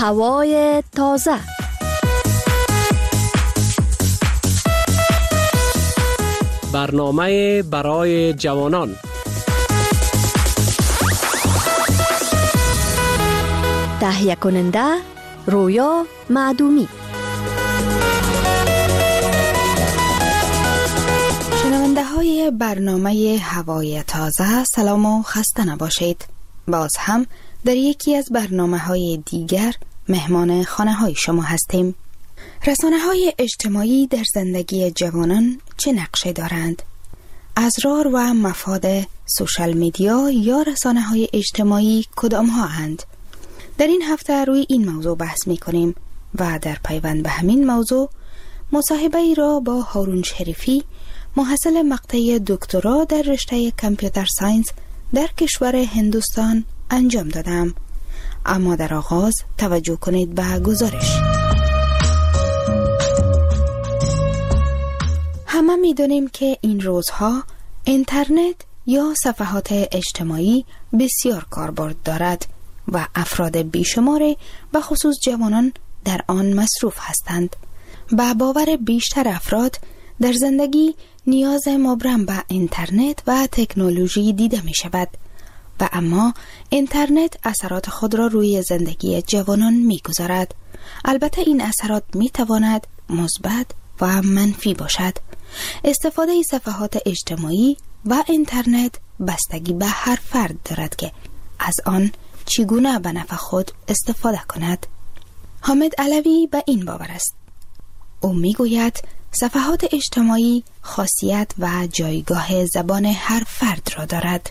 هوای تازه. برنامه برای جوانان. تهیه کننده رویا معدومی. شنونده های برنامه هوای تازه، سلام و خسته نباشید. باز هم در یکی از برنامه های دیگر مهمان خانه های شما هستیم. رسانه های اجتماعی در زندگی جوانان چه نقشه دارند؟ اضرار و مفاد سوشال میدیا یا رسانه های اجتماعی کدام ها اند؟ در این هفته روی این موضوع بحث می کنیم و در پیوند به همین موضوع مصاحبه ای را با هارون شریفی، محصل مقطع دکترا در رشته کامپیوتر ساینس در کشور هندوستان انجام دادم. اما در آغاز توجه کنید به گزارش. همه می دانیم که این روزها اینترنت یا صفحات اجتماعی بسیار کاربرد دارد و افراد بیشماری به خصوص جوانان در آن مصروف هستند. به باور بیشتر افراد در زندگی نیاز مبرم به اینترنت و تکنولوژی دیده می شود و اما اینترنت اثرات خود را روی زندگی جوانان می گذارد. البته این اثرات می تواند مثبت و منفی باشد. استفاده صفحات اجتماعی و اینترنت بستگی به هر فرد دارد که از آن چگونه به نفع خود استفاده کند. حامد علوی به این باور است. او میگوید صفحات اجتماعی خاصیت و جایگاه زبان هر فرد را دارد.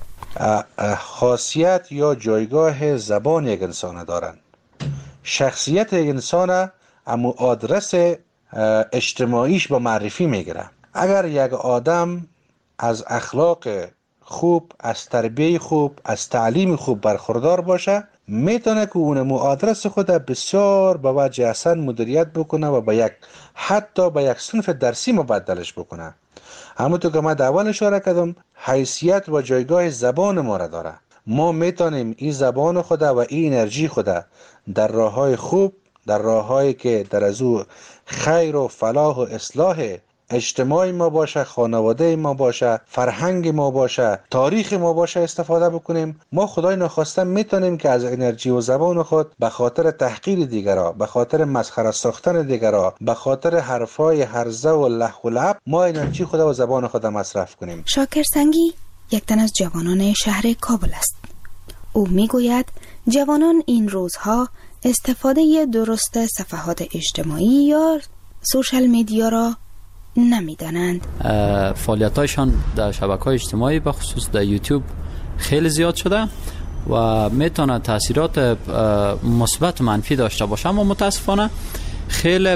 خاصیت یا جایگاه زبان یک انسان دارند. شخصیت یک انسان اما آدرس اجتماعیش با معرفی میگیره. اگر یک آدم از اخلاق خوب، از تربیه خوب، از تعلیم خوب برخوردار باشه، میتونه که اون آدرس خود بسیار به وجه احسن مدیریت بکنه و حتی به یک صنف درسی مبدلش بکنه. همونطور که من در اول اشاره کردم، حیثیت و جایگاه زبان ما را داره. ما میتونیم این زبان خود و این انرژی خود در راههای خوب، در راههایی که در از او خیر و فلاح و اصلاح اجتماعی ما باشه، خانواده ما باشه، فرهنگ ما باشه، تاریخ ما باشه استفاده بکنیم. ما خدای نخواسته میتونیم که از انرژی و زبان خود به خاطر تحقیر دیگرها، به خاطر مسخره ساختن دیگرها، به خاطر حرفای هرزه و لح و لعب ما انرژی خود و زبان خود مصرف کنیم. شاکر سنگی یک تن از جوانان شهر کابل است. او میگوید جوانان این روزها استفاده درست صفحات اجتماعی یا سوشال میدیا را نمیدانند. فعالیتایشان در شبکه‌های اجتماعی به خصوص در یوتیوب خیلی زیاد شده و میتونه تاثیرات مثبت و منفی داشته باشه، اما متاسفانه خیلی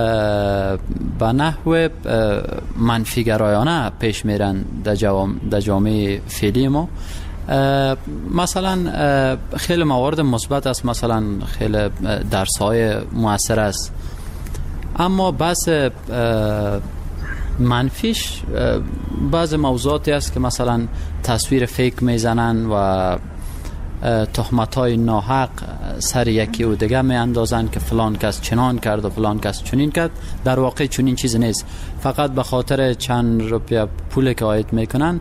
به نحو منفی گرایانه پیش میرن در جامعه فعلی ما. مثلا خیلی موارد مثبت است، مثلا خیلی درس‌های مؤثر است، اما بس منفیش بعض موضوعاتی است که مثلا تصویر فیک میزنن و تهمت‌های ناحق سر یکی و دیگه میاندازن که فلان کس چنان کرد و فلان کس چنین کرد. در واقع چنین چیزی نیست، فقط به خاطر چند روپیه پولی که عاید میکنن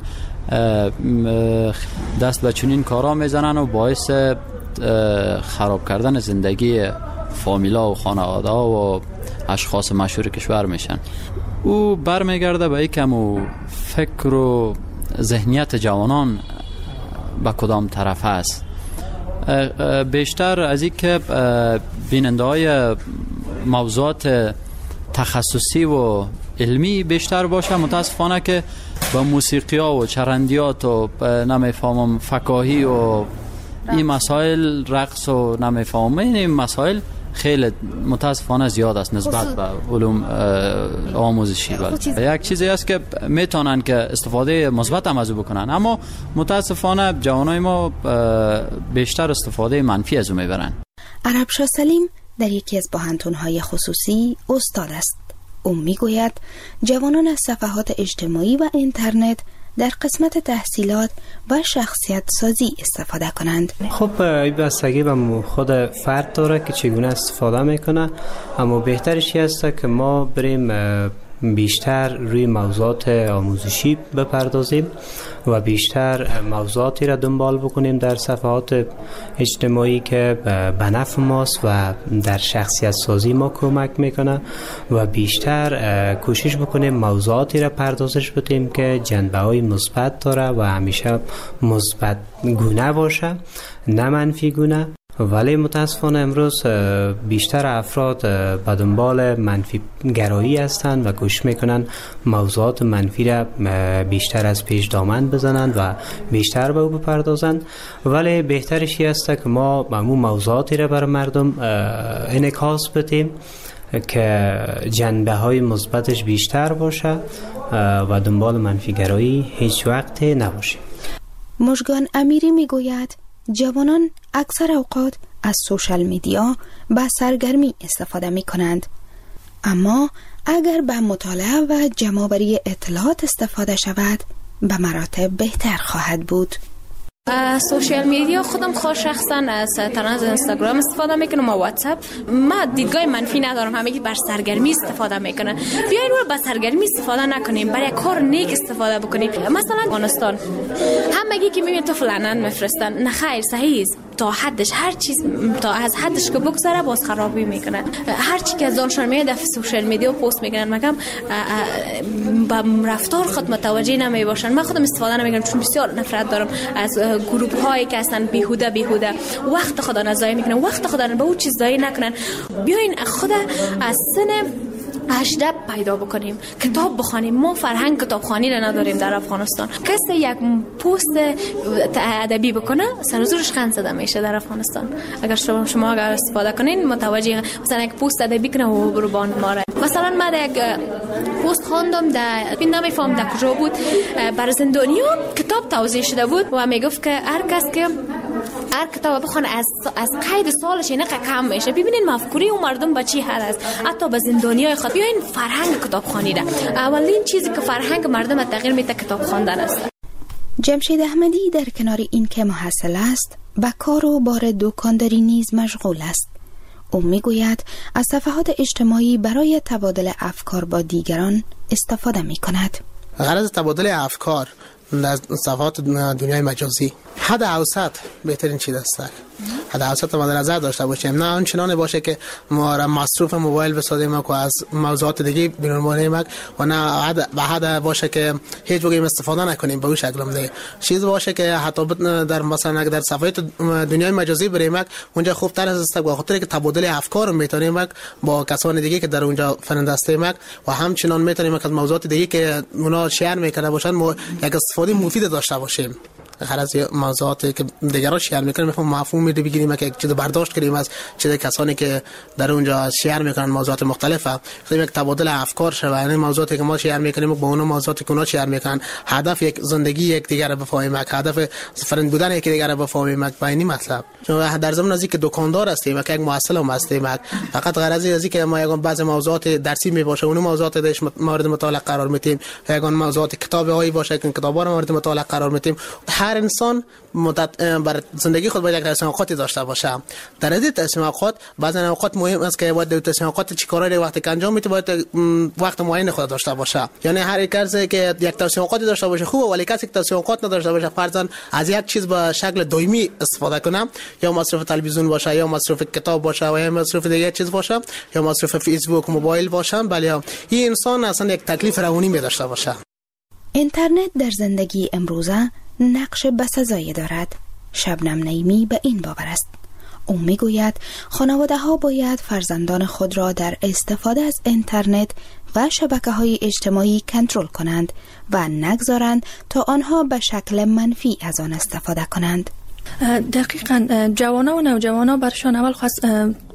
دست به چنین کارا میزنن و باعث خراب کردن زندگی فامیلا و خانواده و اشخاص مشهور کشور میشن. او برمیگرده به یکم و فکر و ذهنیت جوانان به کدام طرف است. بیشتر از این که بیننده های موضوعات تخصصی و علمی بیشتر باشه، متاسفانه که با موسیقی ها و چرندیات و نمیفهمم فکاهی و این مسائل، رقص و نمیفهمم این مسائل خیلی متاسفانه زیاد است نسبت به علوم آموزشی. یک چیزی است که میتونن که استفاده مثبت هم از او بکنن، اما متاسفانه جوانای ما بیشتر استفاده منفی از او میبرن. عربشاه سلیم در یکی از پوهنتون‌های خصوصی استاد است. او میگوید جوانان از صفحات اجتماعی و اینترنت در قسمت تحصیلات و شخصیت سازی استفاده کنند. خب این بستگی به خود فرد داره که چگونه استفاده میکنه، اما بهترش است که ما بریم بیشتر روی موضوعات آموزشی بپردازیم و بیشتر موضوعاتی را دنبال بکنیم در صفحات اجتماعی که به نفع ماست و در شخصیت سازی ما کمک میکنه و بیشتر کوشش بکنیم موضوعاتی را پردازش بدیم که جنبه های مثبت داره و همیشه مثبت گونه باشه، نه منفی گونه. ولی متاسفانه امروز بیشتر افراد به دنبال منفی گرایی هستند و کوشش میکنن موضوعات منفی را بیشتر از پیش دامن بزنند و بیشتر به او بپردازند. ولی بهترش است که ما همون موضوعاتی را بر مردم انعکاس بدیم که جنبه های مثبتش بیشتر باشه و دنبال منفی گرایی هیچ وقت نباشه. مژگان امیری میگوید جوانان اکثر اوقات از سوشال میدیا به سرگرمی استفاده می کنند، اما اگر به مطالعه و جمع‌آوری اطلاعات استفاده شود به مراتب بهتر خواهد بود. سوشال میدیا خودم خود شخصا از اینستاگرام استفاده میکنم و واتساپ. ما دیدگاه منفی ندارم، همگی بر سرگرمی استفاده میکنن. بیاین رو بر سرگرمی استفاده نکنیم، برای کار نیک استفاده بکنیم. مثلا افغانستان همگی که میبینید تو فلانن میفرستن، نه خیر، صحیح است تا حدش، هر چیز تا از حدش که بگذره باز خرابی میکنن. هر چی که از دانشان میاد در سوشال میدیا پست میکنن، مگم با رفتار خود متوجه نمیباشن. من خودم استفاده نمیکنم چون بسیار نفرت دارم از گروه هایی که هستن بیهوده وقت خدا نضایع میکنن، وقت خدا به اون چیز ضایع نکنن. بیاین خود از سن 18 پیدا بکنیم، کتاب بخوانیم. ما فرهنگ کتابخوانی را نداریم در افغانستان. کسی یک پست ادبی بکنه سر و زورش قند زده میشه در افغانستان. اگر شما اگر استفاده کنین متوجه، مثلا یک پست ادبی کنه و برو بان ماره. مثلا من یک پست خواندم در نمیفهم در کجا بود، بر زندانیان کتاب توضیح شده بود و میگفت که هر کس که هر کتاب بخونه از قید سالش اینه کم میشه. ببینین مفکوری اون مردم با چی حد است، حتی به زندانیای خود. بیاین فرهنگ کتابخوانی را، اولین چیزی که فرهنگ مردم تغییر میده کتاب خواندن است. جمشید احمدی در کنار این که محصل است به کار و بار دکانداری نیز مشغول است. او میگوید از صفحات اجتماعی برای تبادل افکار با دیگران استفاده میکند. غرض تبادل افکار در صفحات دنیای مجازی حد اوسط بهترین چیز است. حد اوسط رو در نظر داشته باشیم، نه آنچنان باشه که ما را مصروف موبایل بسازیم و از موضوعات دیگه بیرون و نه به حد باشه که هیچ وقت استفاده نکنیم به اون شکل. نه چیز باشه که حتی در مثلا در صفحات دنیای مجازی بریم اونجا خوب تر است به خاطر که تبادل افکار میتونیم با کسان دیگه که در اونجا فرندسته و همچنان میتونیم از موضوعات دیگه که اونا شیر میکنه باشن ما یک استفاده مفید داشته باشیم. هر از موضوعاتی که دیگران شیر میکنن مفهوم میده بگیریم که یک چیز برداشت کنیم از چیز کسانی که در اونجا شیر میکنن موضوعات مختلفه، خیلی یک تبادل افکار شوه. یعنی موضوعاتی که ما شیر میکنیم با اون موضوعاتی که اونا شیر میکنن، هدف یک زندگی یک دیگر رو بفهمیم، هدف فرند بودن یک دیگر رو بفهمیم. با این مطلب چون در زمان ازی که دکاندار هستیم که یک محصل هم هستیم، فقط غرض ازی که ما یگان بعضی موضوعات درسی میباشه اون موضوعات درش مورد مطالعه قرار میدیم، یگان موضوعات کتابی هایی باشه که کتابا رو مورد مطالعه قرار میدیم. هر انسان بر زندگی خود باید یک تصمیم اوقاتی داشته باشه. در این تصمیم اوقات بعضی اوقات مهم است که باید تصمیم اوقات چی کارایی وقتی که انجام میده باید وقت معین خود داشته باشه. یعنی هر کسی که یک تصمیم اوقاتی داشته باشه خوبه، ولی کسی که تصمیم اوقات نداشته باشه فرضاً از یک چیز به شکل دائمی استفاده کنه، یا مصرف تلویزیون باشه یا مصرف کتاب باشه و یا مصرف دیگه چیز باشه یا مصرف فیسبوک موبایل باشه، بله این انسان اصلا یک تکلیف روانی می داشته باشه. اینترنت در زندگی امروزه نقش بسزایی دارد. شبنم نعیمی به این باور است. او میگوید خانواده ها باید فرزندان خود را در استفاده از اینترنت و شبکه‌های اجتماعی کنترل کنند و نگذارند تا آنها به شکل منفی از آن استفاده کنند. دقیقاً جوانان و نوجوانان برشان اول خواست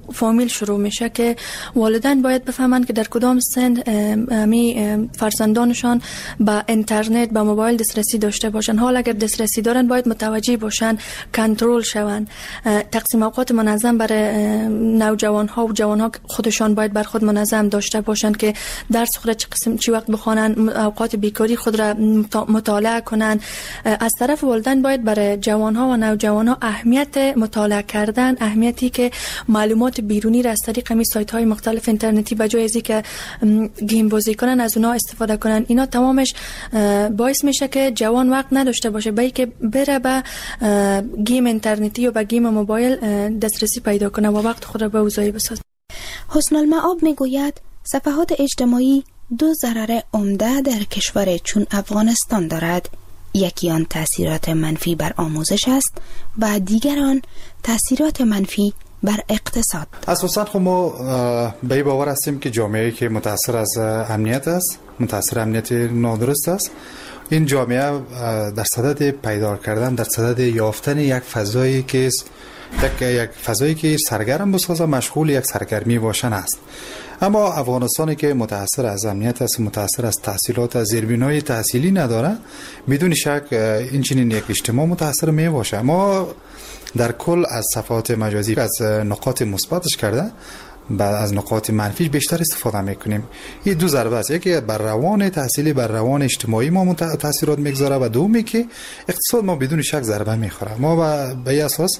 فامیل شروع میشه که والدین باید بفهمند که در کدام سن فرزندانشان با اینترنت با موبایل دسترسی داشته باشن. حال اگر دسترسی دارن باید متوجه باشن، کنترل شون. تقسیم اوقات منظم برای نوجوان ها و جوان ها خودشان باید بر خود منظم داشته باشند که درس خود چی وقت بخوانن، اوقات بیکاری خود را مطالعه کنن. از طرف والدین باید برای جوان ها و نوجوان ها اهمیت مطالعه کردن، اهمیتی که معلومات بیرونی را از طریق می سایت های مختلف اینترنتی به جای ازی که گیم بازی کنن از اونها استفاده کنن. اینا تمامش باعث میشه که جوان وقت نداشته باشه برای که بره به گیم اینترنتی و به گیم موبایل دسترسی پیدا کنه و وقت خود را به اوضاعی بسازه. حسن المآب میگوید صفحات اجتماعی دو ضرر عمده در کشور چون افغانستان دارد. یکی آن تأثیرات منفی بر آموزش است و دیگر آن تأثیرات منفی بر اقتصاد. اساساً خب ما به این باور هستیم که جامعه‌ای که متأثر از امنیت است، متأثر امنیت نادرست است، این جامعه در صدد پیدا کردن، در صدد یافتن یک فضایی که یک فضایی که سرگرم بسازه، مشغول یک سرگرمی باشن است. اما افغانستانی که متأثر از امنیت است، متأثر از تحصیلات، از زیربنای تحصیلی نداره، بدون شک این چنین یک اجتماع متأثر می باشه. ما در کل از صفحات مجازی از نقاط مثبتش کرده بعد از نقاط منفیش بیشتر استفاده میکنیم. این دو ضربه است، یکی بر روان تحصیلی، بر روان اجتماعی ما تاثیرات میگذاره و دومی که اقتصاد ما بدون شک ضربه میخوره. ما به این اساس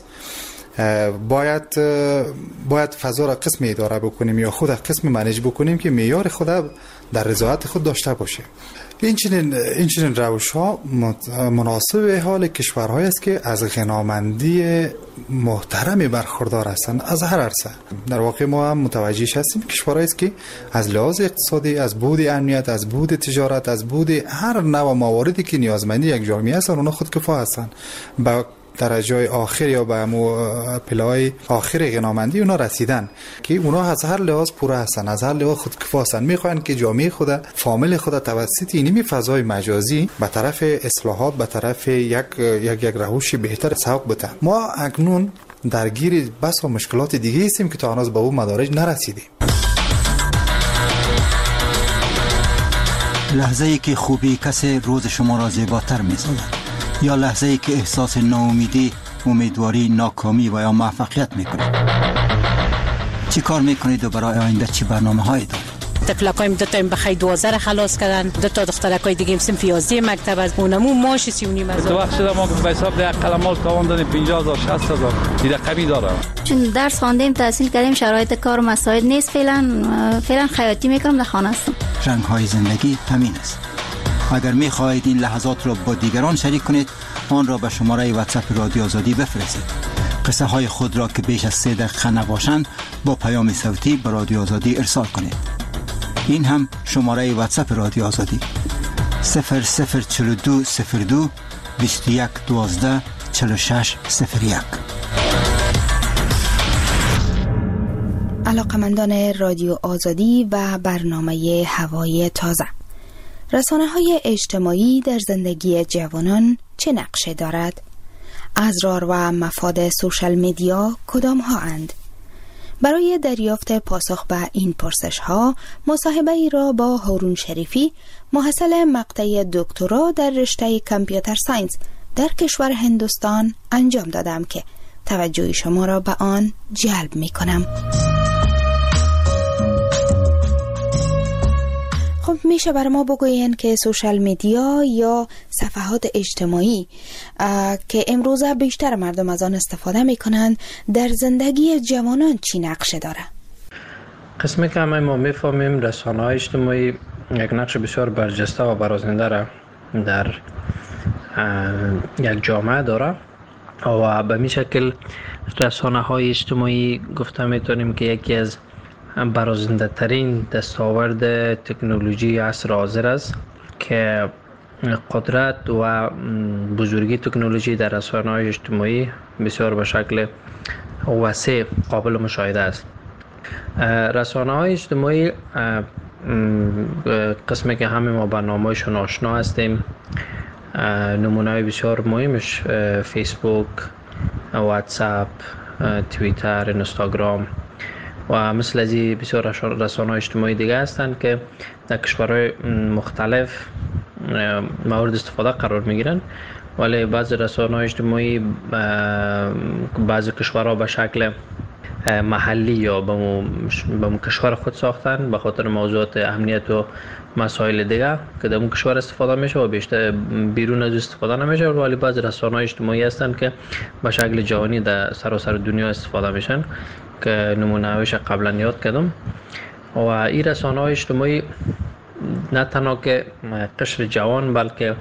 باید فضا را قسم اداره بکنیم یا خود قسم منیج بکنیم که معیار خود در رضایت خود داشته باشه. این چنین روش ها مناسب حال کشورهایی است که از غنامندی محترمی برخوردار هستند از هر عرصه. در واقع ما هم متوجه هستیم کشورهایی است که از لحاظ اقتصادی، از بعد امنیت، از بعد تجارت، از بعد هر نوع مواردی که نیازمندی یک جامعه است اونها خودکفا هستند. با درجه آخر یا به پله‌های آخر غنامندی اونا رسیدن که اونا از هر لحاظ پوره هستن، از هر لحاظ خودکفا هستن. میخوان که جامعه خود، فامیل خود توسط اینمی فضای مجازی به طرف اصلاحات، به طرف یک روش بهتر سوق بده. ما اکنون درگیر بس و مشکلات دیگه هستیم که تا هنوز به اون مدارج نرسیدیم. لحظه‌ای که خوبی کسی روز شما را زیباتر می‌سازد، یا لحظه‌ای که احساس ناامیدی، امیدواری، ناکامی و یا موفقیت میکنید. چی کار میکنید و برای آینده چی برنامه‌هایی دارید؟ تفلکایم دو تا بخای 12 خلاص کردن، دو تا دخترکای دیگه صنف 11 مکتب از اونمو ماش 39 هزار. تو وقت شده ما به حساب ده قلمال تاوان دادیم 50000 60000 این رقمی داره. چون درس خواندیم، تحصیل کردیم، شرایط کار مساعد نیست. فعلا خیاطی میکنم، در خانه هستم. رنگ‌های زندگی همین است. اگر می‌خواهید این لحظات را با دیگران شریک کنید، آن را به شماره واتساپ رادیو آزادی بفرستید. قصه های خود را که بیش از 3 دقیقه نباشند با پیام صوتی به رادیو آزادی ارسال کنید. این هم شماره واتساپ رادیو آزادی 004202 2112 4601. علاقمندان رادیو آزادی و برنامه هوای تازه، رسانه‌های اجتماعی در زندگی جوانان چه نقشی دارد؟ اضرار و مفاد سوشال میدیا کدام ها اند؟ برای دریافت پاسخ به این پرسش ها مصاحبه ای را با هارون شریفی، محصل مقطع دکترا در رشته کامپیوتر ساینس در کشور هندوستان انجام دادم که توجه شما را به آن جلب می کنم. خب میشه برای ما بگوین که سوشال میدیا یا صفحات اجتماعی که امروزه بیشتر مردم از آن استفاده میکنند در زندگی جوانان چی نقشه داره؟ قسمی که همه ما میفهمیم رسانه‌های اجتماعی یک نقش بسیار برجسته و برازنده را در یک جامعه داره و به می شکل رسانه‌های اجتماعی گفته میتونیم که یکی از برازنده ترین دستاورد تکنولوژی عصر حاضر است که قدرت و بزرگی تکنولوژی در رسانه‌های اجتماعی بسیار به شکل وسیع قابل مشاهده است. رسانه‌های اجتماعی قسمی که همه ما با نامه‌شون آشنا هستیم، نمونه‌های بسیار مهمش فیسبوک، واتساپ، توییتر، اینستاگرام و مثل از این بسیار رسانه‌های اجتماعی دیگه هستند که در کشورهای مختلف مورد استفاده قرار میگیرن، ولی بعضی رسانه‌های اجتماعی بعضی کشورها به شکل محلی یا به کشور خود ساختن به خاطر موضوعات امنیت و مسائل دیگه که در اون کشور استفاده میشه و بیشتر بیرون از استفاده نمیشه، ولی بعضی رسانه‌های اجتماعی هستند که به شکل جهانی در سراسر دنیا استفاده میشن که نمونه‌هایش قبلا یاد کردم. و این رسانه‌های اجتماعی نه تنها که قشر جوان بلکه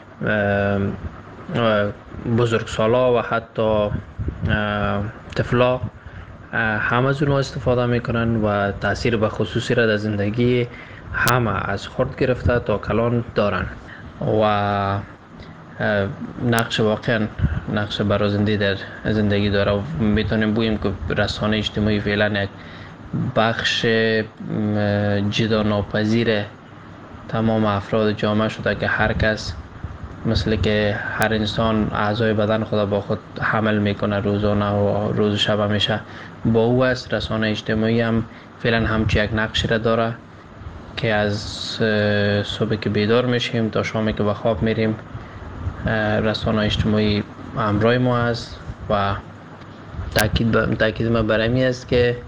بزرگسالا و حتی طفلا هم از اونها استفاده میکنن و تاثیر به خصوصی را در زندگی همه از خرد گرفته تا کلان دارن و نقش واقعا نقش برازنده در زندگی داره و میتونیم بگوییم که رسانه اجتماعی فعلا یک بخش جدا ناپذیر تمام افراد جامعه شده که هر کس مثل که هر انسان اعضای بدن خود با خود حمل میکنه روزانه و روز و شب همیشه با او است. رسانه اجتماعی هم فعلا همچی یک نقشی را داره که از صبح که بیدار میشیم تا شامی که به خواب میریم رسانه اجتماعی همراه ما است و تاکید ما بر این است که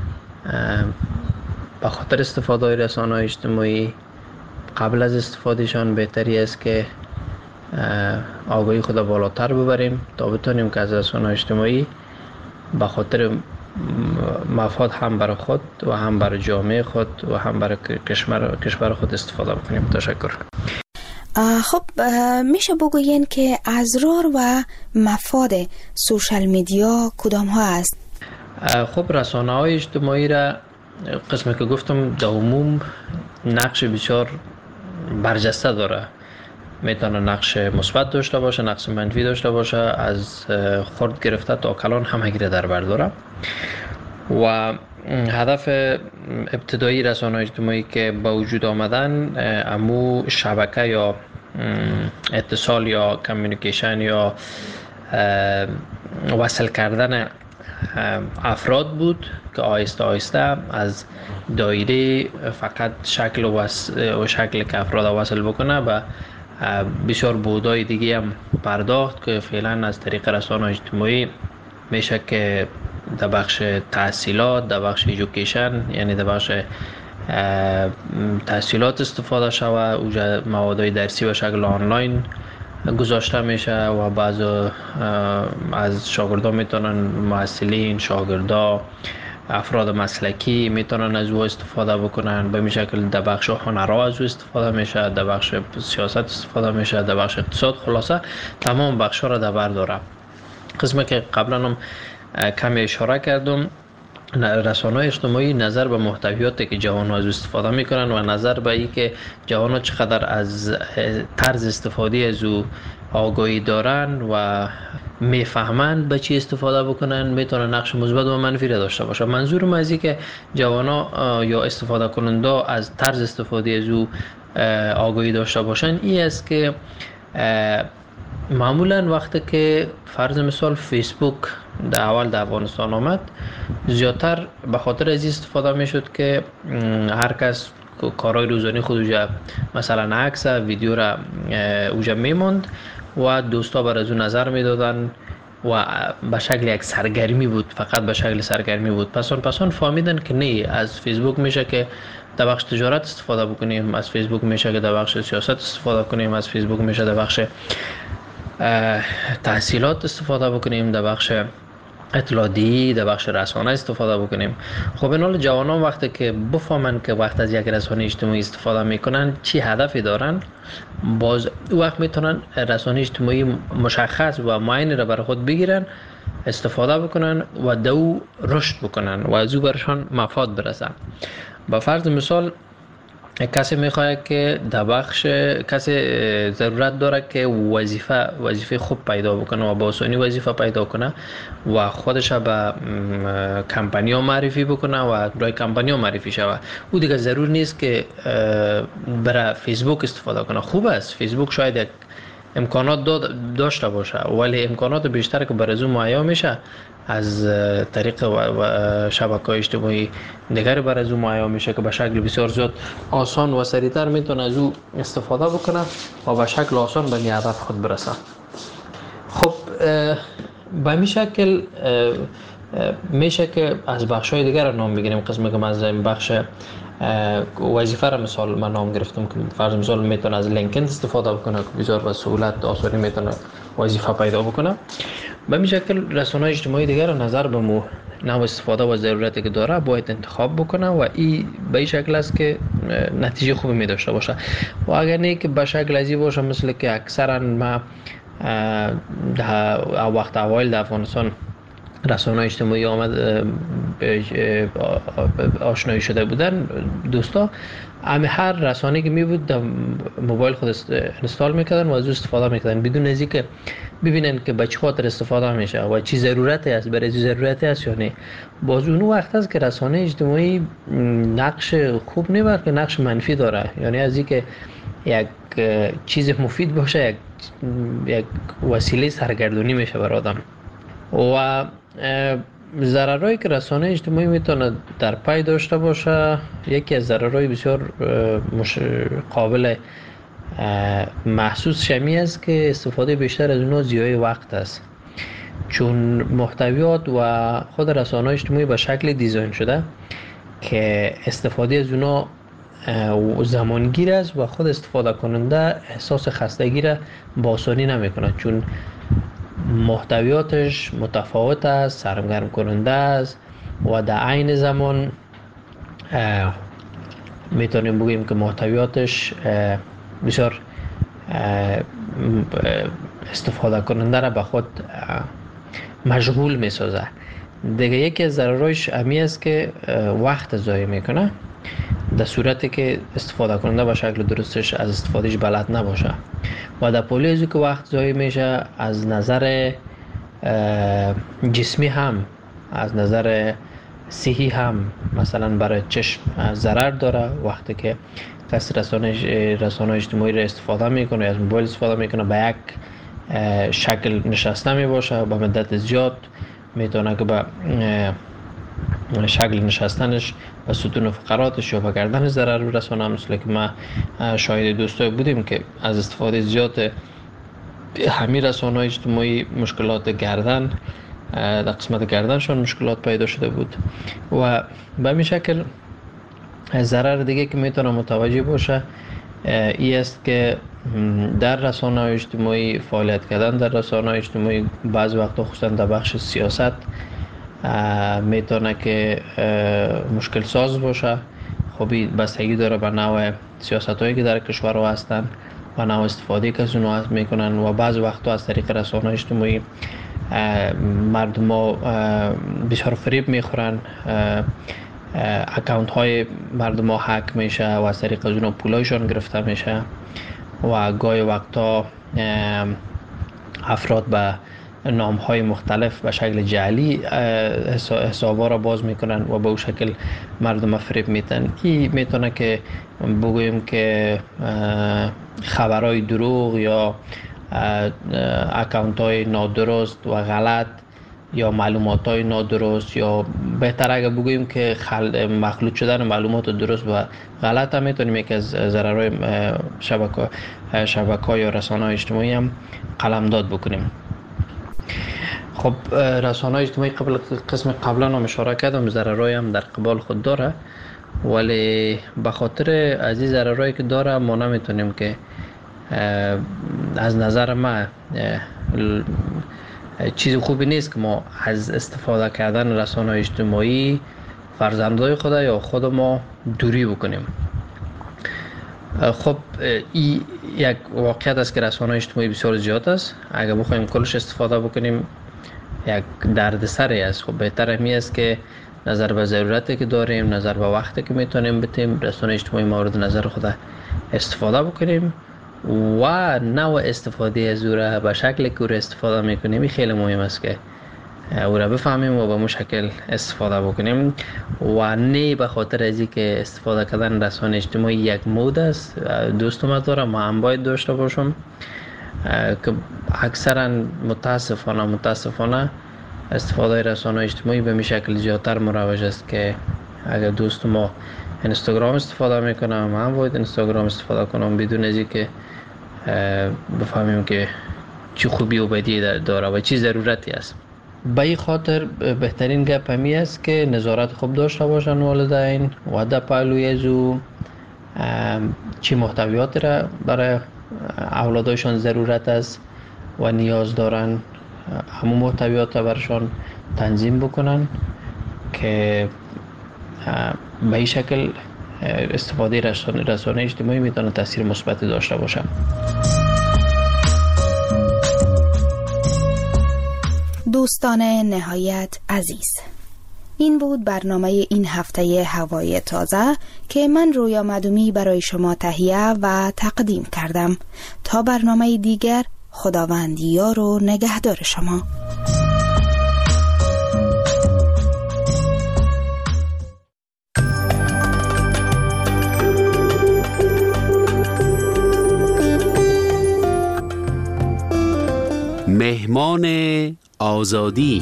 به خاطر استفاده رسانه اجتماعی قبل از استفادهشان بهتری است که آگاهی خود بالاتر ببریم تا بتونیم که از رسانه اجتماعی به خاطر مفاد هم برای خود و هم برای جامعه خود و هم برای کشور خود استفاده بکنیم. تشکر. خب میشه بگوین که اضرار و مفاد سوشال میدیا کدام ها است؟ خب رسانه های اجتماعی را قسمی که گفتم در عموم نقش بسیار برجسته داره. میتونه نقش مثبت داشته باشه، نقش منفی داشته باشه، از خرد گرفته تا کلان همگی را در بر داره و هدف ابتدایی رسانه‌های اجتماعی که با وجود آمدن امو شبکه یا اتصال یا کمیونیکیشن یا وصل کردن افراد بود که آهسته آهسته از دایره فقط شکل و شکل که افراد وصل بکنه و بسیار بودای دیگه هم پرداخت که فعلا از طریق رسانه اجتماعی میشه که در بخش تحصیلات، در بخش ایژوکیشن یعنی در بخش تحصیلات استفاده شوه، اوجا موادهای درسی به شکل آنلاین گذاشته میشه و بعض از شاگردان میتونن محصلین، شاگردا، افراد مسلکی میتونن از او استفاده بکنن. به این شکل در بخش هنرها از او استفاده میشه، در بخش سیاست استفاده میشه، در بخش اقتصاد، خلاصه تمام بخش ها را در بر داره. قسمی که قبلا هم کمی اشاره کردم، رسانه‌های اجتماعی نظر به محتویاتی که جوان‌ها از استفاده میکنن و نظر به این که جوان‌ها چقدر از طرز استفاده از او آگاهی دارن و میفهمند به چی استفاده بکنن میتونه نقش مثبت و منفی را داشته باشه. منظورم از این که جوان‌ها یا استفاده کننده از طرز استفاده از او آگاهی داشته باشن این است که معمولا وقتی که فرض مثال فیسبوک در اول در افغانستان آمد زیادتر به خاطر از استفاده میشد که هر کس کارهای روزانه خود اوجا مثلا عکس ویدیو را اوجا میموند و دوستا بر از اون نظر میدادن و به شکل یک سرگرمی بود، فقط به شکل سرگرمی بود. پسان فهمیدن که نه، از فیسبوک میشه که در بخش تجارت استفاده بکنیم، از فیسبوک میشه که در بخش سیاست استفاده کنیم، از فیسبوک میشه در بخش تحصیلات استفاده بکنیم، در بخش اطلاعاتی، در بخش رسانه استفاده بکنیم. خب این حال جوانان وقتی که بفهمن که وقت از یک رسانه اجتماعی استفاده میکنن چی هدفی دارن، باز وقت میتونن رسانه اجتماعی مشخص و معین را برای خود بگیرن، استفاده بکنن و دو رشد بکنن و از او برشان مفاد برسن. با فرض مثال کسی میخواد که در بخش کسی ضرورت داره که وظیفه خوب پیدا بکنه و با آسانی وظیفه پیدا کنه و خودش به کمپانی‌ها معرفی بکنه و برای کمپانی‌ها معرفی شوه. او دیگه ضرور نیست که برای فیسبوک استفاده کنه. خوب است فیسبوک شاید یک امکانات داشته باشه، ولی امکانات بیشتر که بر از اون مهیا میشه از طریق شبکه‌های اجتماعی دیگر بر از اون مهیا میشه که به شکل بسیار زیاد آسان و سریعتر میتونه از او استفاده بکنه و به شکل آسان به هدف خود برسه. خب به این شکل میشه که از بخش‌های دیگر نام بگیریم. قسمی که از این بخش وظیفه را مثال من نام گرفتم که فرض مثال میتونه از لینکدین استفاده بکنه که بسیار به سهولت آسانی میتونه وظیفه پیدا بکنه. به این شکل رسانه‌های اجتماعی دیگر را نظر به نوع استفاده و ضرورتی که داره باید انتخاب بکنه و این به این شکل است که نتیجه خوبی می داشته باشه. و اگر نه که به شکل ازی باشه مثل که اکثرا ما در وقت اوایل در افغانستان رسانه‌های اجتماعی آشنایی شده بودن دوستا، هر رسانه‌ای که می بود در موبایل خود اینستال میکردن و از او استفاده میکردن بدون از اینکه ببینن که به چه خاطر استفاده میشه و چی ضرورتی است، برای چی ضرورتی است یا نه. باز اون وقت است که رسانه اجتماعی نقش خوب نه بلکه نقش منفی داره، یعنی از اینکه یک چیز مفید باشه یک وسیله سرگردانی میشه برای آدم. و ضررهایی که رسانه اجتماعی میتونه در پی داشته باشه، یکی از ضررهای بسیار قابل محسوس شمی است که استفاده بیشتر از اونها ضیاع وقت است، چون محتویات و خود رسانه اجتماعی به شکل دیزاین شده که استفاده از اونها زمانگیر است و خود استفاده کننده احساس خستگی را با آسانی نمیکنه، چون محتویاتش متفاوت است، سرگرم کننده است و در عین زمان میتونیم بگیم که محتویاتش بسیار استفاده کننده را به خود مشغول میسازه. دیگه یکی از ضررهایش امی است که وقت ضایع میکنه در صورتی که استفاده کننده به شکل درستش از استفادهش بلد نباشه و در پولی از که وقت ضایع میشه از نظر جسمی هم از نظر صحی هم مثلا برای چشم ضرر داره. وقتی که کسی رسانه اجتماعی را استفاده میکنه از موبایل استفاده میکنه به یک شکل نشسته میباشه به مدت زیاد میتونه که به شکل نشستنش و ستون فقراتش یا به گردنش ضرر برسونه. مثل که ما شاهد دوستای بودیم که از استفاده زیاد همین رسانه‌های اجتماعی مشکلات گردن در قسمت گردنشان مشکلات پیدا شده بود. و به این شکل ضرر دیگه که میتونه متوجه باشه این است که در رسانه‌های اجتماعی فعالیت کردن در رسانه‌های اجتماعی بعض وقتا خصوصا در بخش سیاست میتونه که مشکل ساز باشه. خب بستگی داره به نوع سیاست هایی که در کشور هستن و نوع استفاده که از اونها میکنن و بعض وقتا از طریق رسانه اجتماعی مردم ها بسیار فریب میخورن، اکانت های مردم ها هک میشه و از طریق از اونها پولایشان گرفته میشه و گاهی وقتا افراد به نام های مختلف به شکل جعلی حسابا را باز میکنن و به اون شکل مردم فریب میتن. این میتونه که بگوییم که خبرهای دروغ یا اکانت های نادرست و غلط یا معلومات های نادرست یا بهتر اگر بگوییم که مخلوط شدن معلومات درست و غلط هم میتونیم یکی از ضررهای شبکه‌های یا رسانه‌های اجتماعی هم قلمداد بکنیم. خب رسانه‌های اجتماعی قبلا هم اشاره کردم ضررهای هم در قبال خود داره، ولی به خاطر از این ضررهایی که داره ما نمیتونیم که از نظر ما چیز خوبی نیست که ما از استفاده کردن رسانه‌های اجتماعی فرزندای خود یا خود ما دوری بکنیم. خب این یک واقعیت است که رسانه‌های اجتماعی بسیار زیاد است. اگر بخوایم کلش استفاده بکنیم یک دردسری است. خب بهتر همی است که نظر به ضرورتی که داریم، نظر به وقتی که میتونیم بتیم رسانه اجتماعی مورد نظر خود استفاده بکنیم و نوع استفاده از او را به شکلی که او را استفاده میکنیم این خیلی مهم است که او را بفهمیم و به اون شکل استفاده بکنیم و نه به خاطر از اینکه استفاده کردن رسانه اجتماعی یک مود است. دوستم دارم ما هم باید داشته باشم که اکثرا متاسفانه استفاده رسانه‌های اجتماعی به می شکل زیادتر مروج است که اگر دوست ما اینستاگرام استفاده میکنم من باید اینستاگرام استفاده کنم بدون از اینکه بفهمیم که چی خوبی و بدی داره و چی ضرورتی است. به این خاطر بهترین گپ همی است که نظارت خوب داشته باشن والدین و در پهلوی از او چی محتویات را برای اولادشان ضرورت است و نیاز دارن همون محتویات را برشان تنظیم بکنن که به این شکل استفاده رسانه اجتماعی میتونه تاثیر مثبت داشته باشه. دوستان نهایت عزیز، این بود برنامه این هفته هوای تازه که من رویا مدومی برای شما تهیه و تقدیم کردم. تا برنامه دیگر، خداوند یار و نگهدار شما. مهمان آزادی.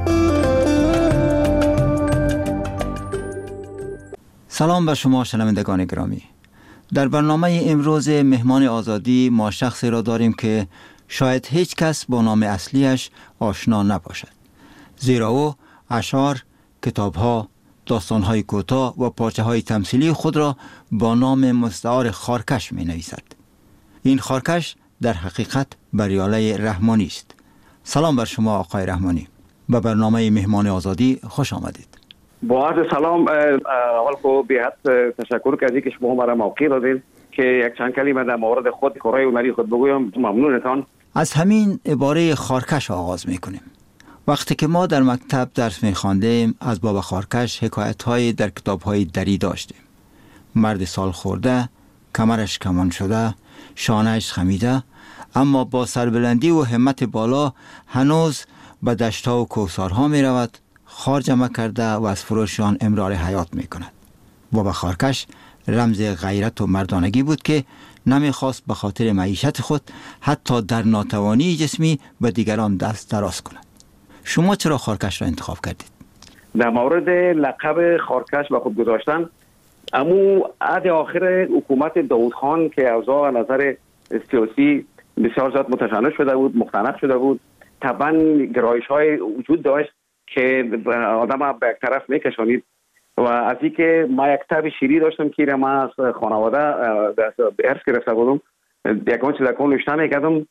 سلام بر شما شنوندگان گرامی. در برنامه امروز مهمان آزادی ما شخصی را داریم که شاید هیچ کس با نام اصلیش آشنا نباشد، زیرا او اشعار، کتاب‌ها، داستان‌های کوتاه و پارچه‌های تمثیلی خود را با نام مستعار خارکش می‌نویسد. این خارکش در حقیقت بریاله رحمانی است. سلام بر شما آقای رحمانی. به برنامه مهمان آزادی خوش آمدید. با عرض سلام، اول خو بی‌حد تشکر کردید که شما مرا موقع دادید که یک چند کلمه در مورد خود کارهای هنری خود بگویم. ممنونتان. از همین عباره خارکش آغاز میکنیم. وقتی که ما در مکتب درس میخواندیم از بابا خارکش حکایت‌های در کتاب‌های دری داشتیم. مرد سال خورده، کمرش کمان شده، شانهش خمیده، اما با سربلندی و همت بالا هنوز به دشت‌ها و کوهسارها می رود، خار جمع کرده و از فروشان امرار حیات می کند. بابا خارکش رمز غیرت و مردانگی بود که نمی خواست به خاطر معیشت خود حتی در ناتوانی جسمی به دیگران دست دراز کند. شما چرا خارکش را انتخاب کردید؟ در مورد لقب خارکش به خود گذاشتن، امو عهد آخر حکومت داود خان که اوضاع نظر سیاسی بسیار زیاد متشنج شده بود، مختلف شده بود، طبعا گرایش های وجود داشت که آدم به یک طرف میکشانید و از این که ما یک کتاب شیری داشتم که ما از خانواده به ارث گرفته بودم، یکان چیز اکان نوشته میکردم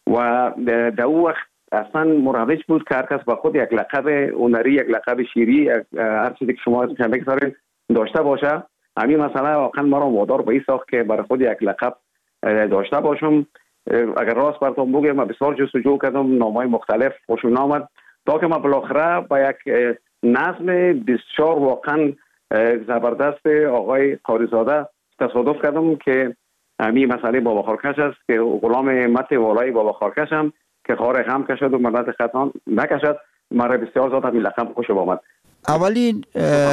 و در او وقت اصلا مروج بود که هر کس با خود یک لقب هنری، یک لقب شیری، هر چیزی که شما بگذارید داشته باشه. همین مسئله واقعا ما را وادار به این ساخت که برای خود یک لقب داشته باشم. اگر راست براتون بگم من بسیار جستجو کردم، نام‌های مختلف خوشم آمد تا که من بالاخره با یک نظم بسیار واقعا زبردست آقای قاریزاده تصادف کردم که همین مسئله بابا خارکش است که غلام مت والای بابا خارکش هم که خار غم کشد و مدت خطان نکشد. مرا بسیار زیاد همین لقب خوشم آمد. اولین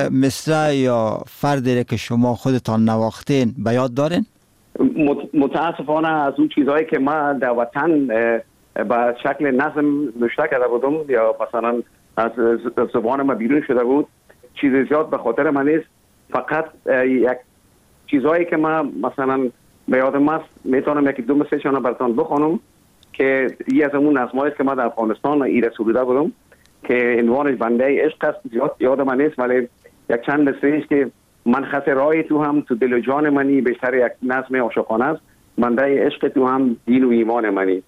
مصرع یا فردی که شما خودتان نواختین به یاد دارین؟ متاسفانه از اون چیزهایی که ما در وطن به شکل نظم نوشته کرده بودم یا مثلا از زبان ما بیرون شده بود چیز زیاد به خاطر من نیست. فقط یک چیزهایی که ما مثلا به یادم است میتونم یکی دو مثلشان براتون بخونم که یه از اون نظمایی که ما در افغانستان ایره سروده بودم که عنوانش بنده عشق است. زیاد یادم من نیست ولی یک چند مثلیش که من خط رای تو هم تو دل و جان منی، بیشتر یک نظم عاشقانه است. بنده عشق تو هم دین و ایمان منی.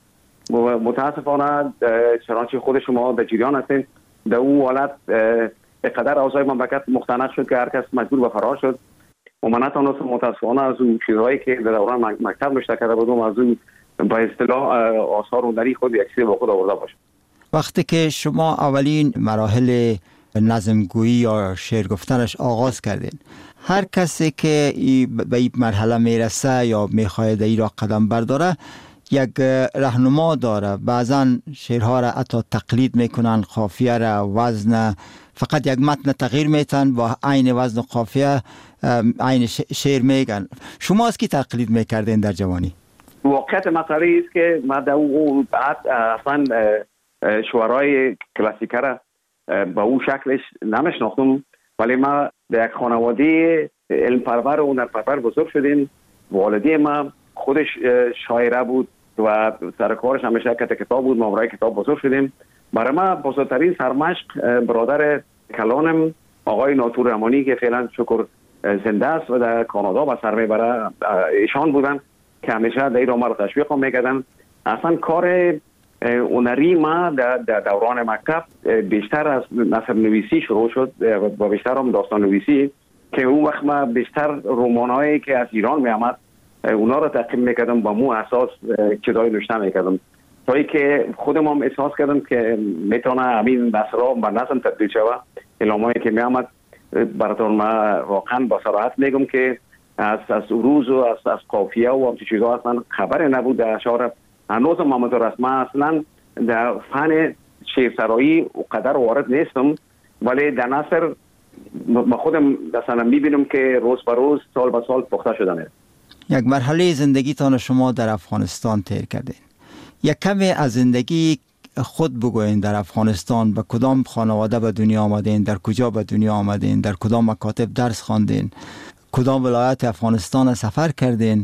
متاسفانه چنانچه خود شما در جریان هستین در اون حالت اقدر اوضاع مملکت مختنق شد که هر کس مجبور به فرار شد و من نتونستم متاسفانه از اون چیزهایی که در دوران مکتب نوشته کرده بودم از اون به اصطلاح آثار هنری خود یک چیز با خود آورده باشم. وقتی که شما اولین مراحل نظمگویی یا شعر گفتنش آغاز کردین، هر کسی که به این مرحله میرسه یا میخواهد این را قدم برداره یک راهنما داره. بعضا شعرها را حتی تقلید میکنن، قافیه را، وزن، فقط یک متن تغییر میتن با عین وزن و قافیه عین شعر میگن. شما از کی تقلید میکردین در جوانی؟ واقعیت مسئله است که ما در اون بعد اصلا شعرهای کلاسیکه را به اون شکلش نمیشناختم، ولی ما در یک خانواده علم پرور و هنر پرور بزرگ شدیم. والدی ما خودش شاعره بود و سرکارش همیشه کتاب بود. ما برای کتاب بزرگ شدیم. برای ما بزرگترین سرمشق برادر کلانم آقای ناطور رحمانی که فعلا شکر زنده است و در کانادا با سر میبره، ایشان بودن که همیشه در ایران ما را تشویق میکردن. اصلا کار هنری ما در دوران مکتب بیشتر از نثر نویسی شروع شد و بیشتر هم داستان نویسی، که اون وقت ما بیشتر رمان‌هایی که از ایران میامد اونا رو تقدیم میکردم، با مو اساس چیزای نوشته میکردم، تا اینکه خودم هم احساس کردم که میتونه همین نثرها به نظم تبدیل شود. الهامایی که میامد براتون ما واقعا با صراحت میگم که از عروض و از قافیه و همچین چیزها اصلا خبر نبود در اشعار. هنوزم محمد رسما اصلا در فن شعرسرایی قدر وارد نیستم، ولی در نثر ما خودم مثلا میبینم که روز به روز سال به سال پخته شدن. یک مرحله زندگیتان شما در افغانستان طی کردین. یک کمی از زندگی خود بگوین. در افغانستان به کدام خانواده به دنیا آمدین؟ در کجا به دنیا آمدین؟ در کدام مکاتب درس خواندین؟ کدام ولایت افغانستان سفر کردین؟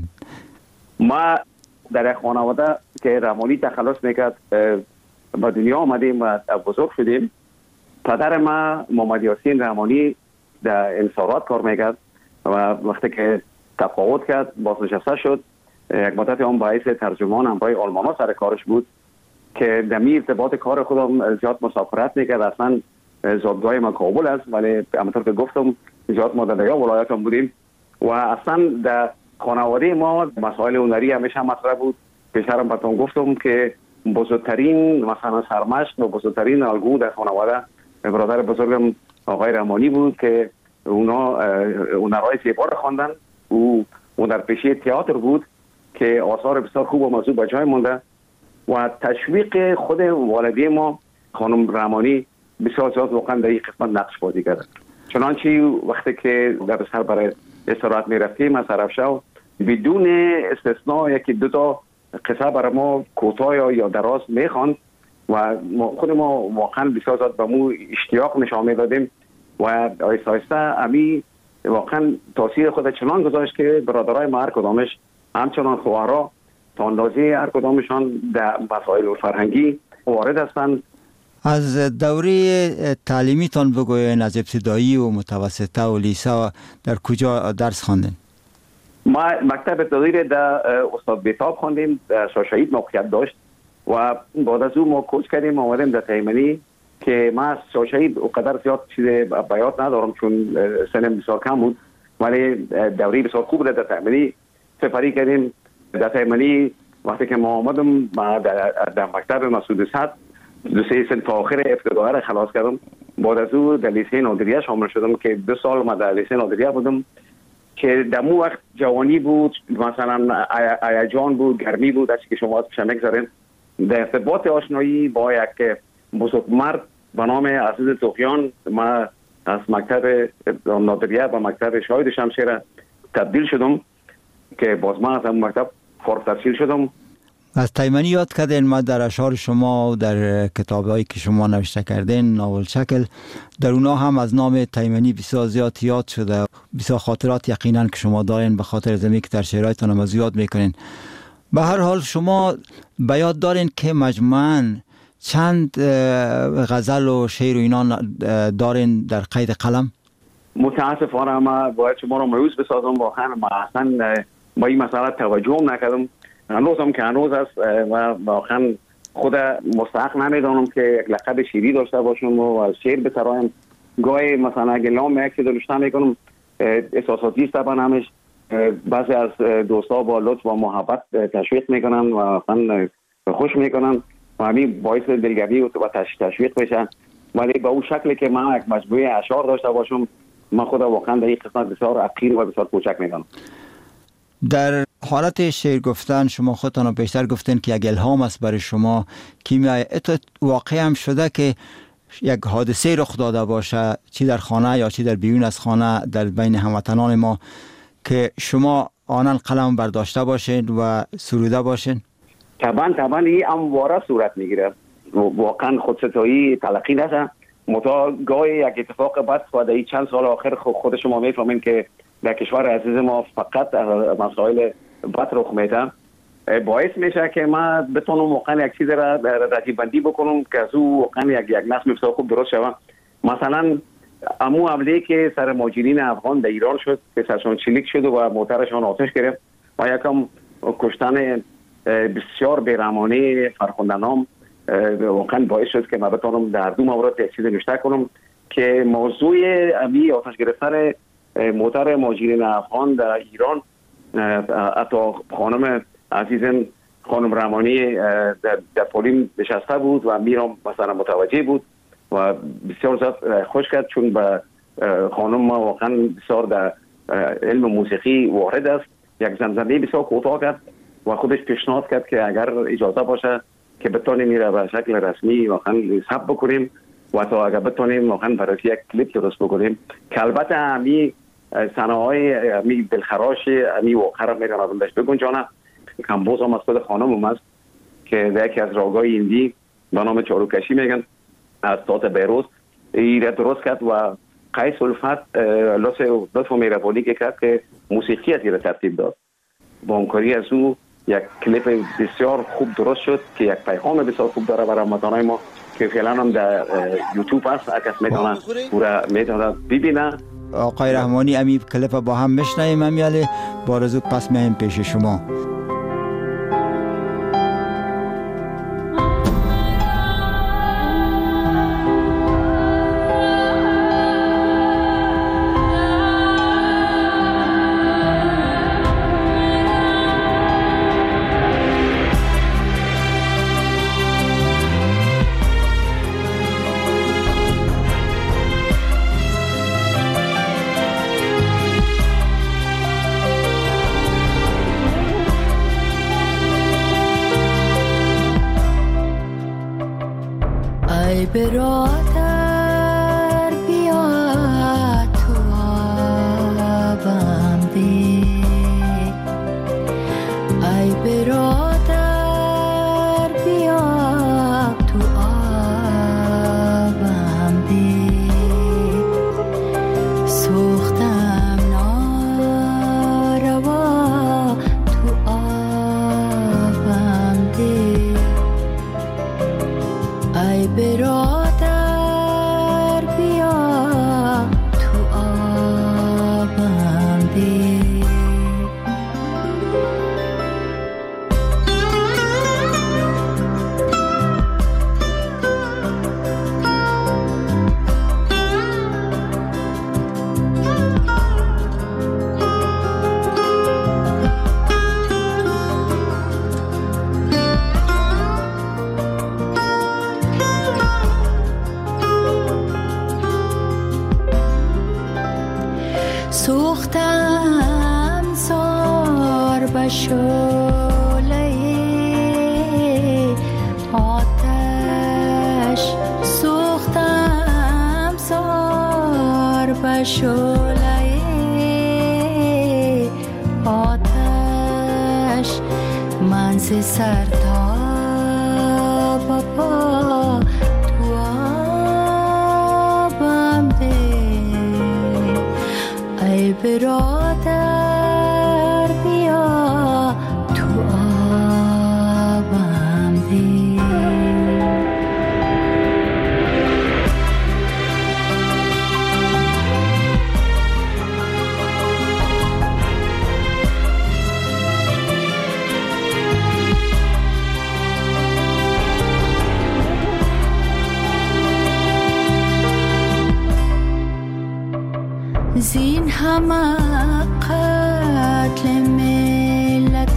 ما در یک خانواده که رحمانی تخلص میکرد به دنیا آمدیم و بزرگ شدیم. پدر ما محمد یاسین رحمانی در انصارات کار میکرد و وقتی که تفاوت کرد بازنشسته شد. یک مدت هم باعث ترجمان همراه آلمانا سر کارش بود که در ارتباط کار خودم زیاد مسافرت میکرد. اصلا زادگاه ما کابل است، ولی همونطور که گفتم زیاد ما در ولایت هم بودیم و اصلا در خانواده ما مسائل هنری همیشه مطرح بود. پیشترم براتون گفتم که بزرگترین مثلا سرمشق و بزرگترین الگو در خانواده برادر بزرگم آقای رحمانی بود که اونا هنرهای زیبا را خواندن. او هنرپیشه تئاتر بود که آثار بسیار خوب و موضوع به جای مونده و تشویق خود والدی ما خانم رحمانی بسیار زیاد واقعا در این قسمت نقش بازی کرد. چنانچه وقتی که در سر برای استراحت می رفتیم از سرفشاو بدون استثناء یکی دو تا قصه برای ما کوتاه یا دراز می خواند و خود ما واقعا بسیار زیاد به مو اشتیاق نشان می دادیم و آیسته آیسته امی واقعا تاثیر خود چنان گذاشت که برادرای ما هر کدامش همچنان خواهرها تا اندازه هر کدامشان در مسائل فرهنگی وارد هستند. از دوره تعلیمیتان بگوین، از ابتدایی و متوسطه و لیسه در کجا درس خواندین؟ ما مکتب ابتدایی در استاد بیتاب خواندیم، در شاهشهید موقعیت داشت و بعد از او ما کوچ کردیم آمدیم در تیمنی که ما از شاهشهید اونقدر زیاد چیز بیات ندارم چون سنم بسیار کم بود، ولی دوره بسیار خوب در تیمنی سفری کردیم. در تیمنی وقتی که ما آمدم ما در مکتب مسعود صد دو سه سنف آخر ابتدایی را خلاص کردم. بعد از او در لیسه نادریه شامل شدم که 2 سال ما در لیسه نادریه بودم که در مو وقت جوانی بود، مثلا هیجان بود، گرمی بود، از که شما پیش میگذارین. در ارتباط آشنایی با یک بزرگ مرد به نام عزیز توخیان ما از مکتب نادریه و مکتب شاهد شمشیر تبدیل شدم که باز من از اون مکتب فارغ التحصیل شدم. از تیمنی یاد کردین. ما در اشعار شما و در کتابایی که شما نوشته کردین ناول شکل در اونا هم از نام تیمنی بسیار زیاد یاد شده. بسیار خاطرات یقینا که شما دارین به خاطر زمین که در شعرهایتان هم یاد میکنین. به هر حال شما به یاد دارین که مجموعاً چند غزل و شعر و اینا دارین در قید قلم؟ متاسفانه ما باید شما رو مایوس بسازم. واقعا ما اصلا با این مسئله توجه نکردم. هنوزم که هنوز است و واقعا خود مستحق نمیدانم که یک لقب شیری داشته باشم و از شعر بسرایم. گاهی مثلا اگه لام یک چیز داشته میکنم احساساتی است طبعا همش. بعضی از دوستا با لطف و محبت تشویق میکنن و واقعا خوش میکنن و همین باعث دلگرمی و تشویق بشن، ولی با اون شکلی که من یک مجموعه اشعار داشته باشم من خود واقعا در این قسمت بسیار حقیر و بسیار کوچک میدانم. در حالت شعر گفتن شما خودتان بیشتر گفتین که یک الهام است برای شما. کیمیای واقعی هم شده که یک حادثه رخ داده باشه چی در خانه یا چی در بیرون از خانه در بین هموطنان ما که شما آنان قلم برداشته باشین و سروده باشین؟ طبعا این همواره صورت میگیره. واقعا خودستایی تلقی نشه. متا گاهی یک اتفاق بد و در چند سال آخر خود شما میفهمین که در کشور عزیز ما فقط مسائل بد رخ میده. باعث میشه که ما بتونم واقعا یک چیز را رتیب بندی بکنم که از او واقعا یک نظم بسیار خوب درست شود. مثلا امو حمله که سر مهاجرین افغان در ایران شد که سرشان چلیک شد و موترشان آتش گرفت و یکم کشتن بسیار بیرحمانه فرخندنام واقعا باعث شد که من بتونم در دو مورد یک چیز نوشته کنم که موضوع امی آتش گرفتن موتر مهاجرین افغان در ایران حتی خانم عزیزم خانم رحمانی در پولیم نشسته بود و میرم مثلا متوجه بود و بسیار زیاد خوش کرد چون به خانم ما واقعا بسیار در علم موسیقی وارد است. یک زمزمه بسیار کوتاه کرد و خودش پیشنهاد کرد که اگر اجازه باشه که بتونیم میره به شکل رسمی واقعا ثبت بکنیم و تا اگر بتونیم واقعا برای یک کلیپ درست بکنیم که البته همی صنایع همی دلخراش همی واقعا را میرن از اندش بگنجانه. کمبوز هم از خود خانم هم است که در یکی از راگاه ایندی به نام چاروکشی میگن از تاعت بیروز ایره درست کرد و قیس الفت لطف و مهربانی که کرد که موسیقی از ایره ترتیب داد. با همکاری از او یک کلیپ بسیار خوب درست شد که یک پیغام بسیار خوب داره برای هموطنان ما که فعلا هم در یوتیوب هست. اگر کس میتونه پورا میتونه ببینه. آقای رحمانی امی کلیپ با هم بشنویم امیالی بارزو پس میایم پیش شما. برادر بیا تو آبم ده، ای برادر بیا تو آبم ده، سوختم ناروا تو آبم ده، ای برادر سوختم زار به شعله آتش، سوختم زار به شعله آتش، من ز سر تا به پا تو آبم ده، ای برادر بیا تو آبم ده. زین همه قتل ملت